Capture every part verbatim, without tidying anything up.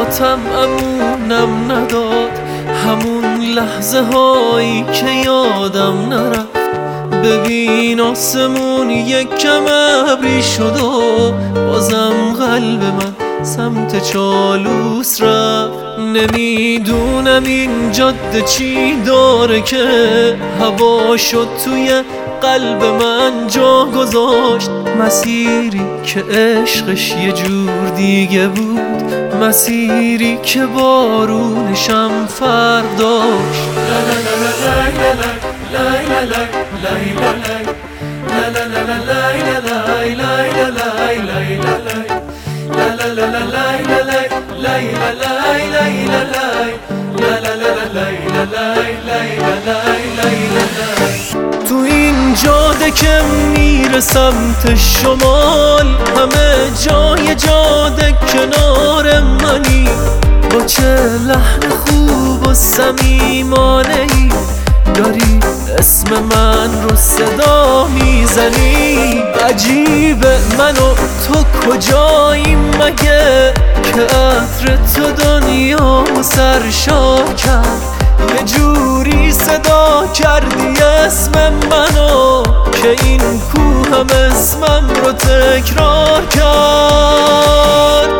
خاطراتم امونم نداد، همون لحظه هایی که یادم نرفت. ببین آسمون یک کم ابری شد و بازم قلب من سمت چالوس رفت. نمیدونم این جاده چی داره که هوا شد توی قلب من جا گذاشت. مسیری که عشقش یه جور دیگه بود، مسیری که بارونشم فرداشت. تو این جاده که میره سمت شمال، همه جای جاده کنار منی. با چه لحن خوب و صمیمانه‌ای داری اسم من رو صدا میزنی. عجیبه من و تو کجاییم مگه که عطر تو دنیا سرشار کرد. یه جوری صدا کردی اسم منو که این کوه هم اسمم رو تکرار کرد.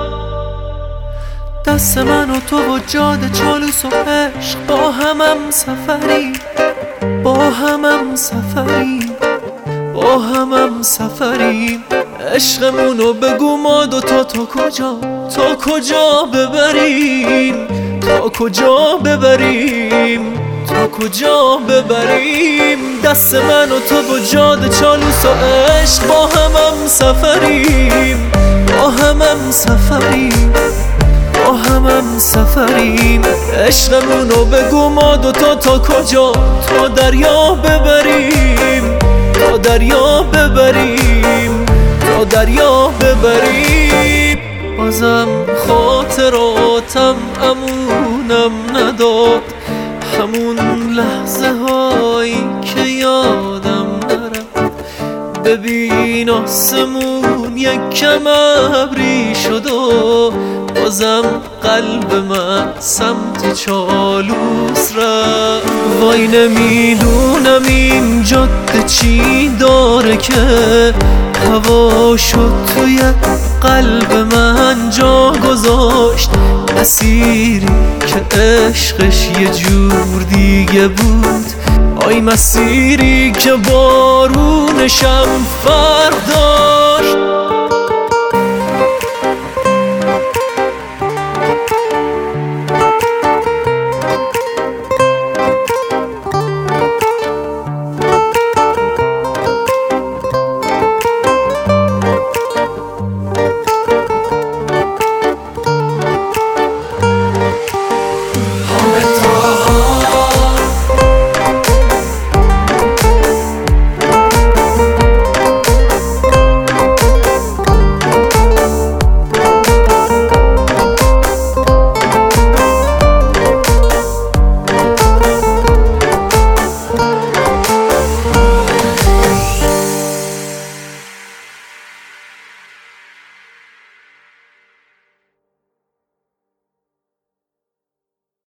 دست من و تو و جاده چالوس و عشق با همم سفری، با همم سفری، با همم سفری. عشقمونو بگو ما دوتا تا کجا، تا کجا ببریم، تا کجا ببریم، تا کجا ببریم. دست من و تو و جاده چالوس و عشق با همم سفریم، با همم سفریم، با همم سفریم. عشقمونو بگو ما دوتا تا کجا، تا دریا ببریم، تا دریا ببریم، تا دریا ببریم. بازم خاطراتم امونم نداد، همون لحظه هایی که یادم نرفت. ببین آسمون یک کم ابری شد و بازم قلب من سمت چالوس رفت. وای نمیدونم این جاده چی داره که هوا شد توی قلب من جا گذاشت. مسیری که عشقش یه جور دیگه بود، آی مسیری که بارونشم فرداشت.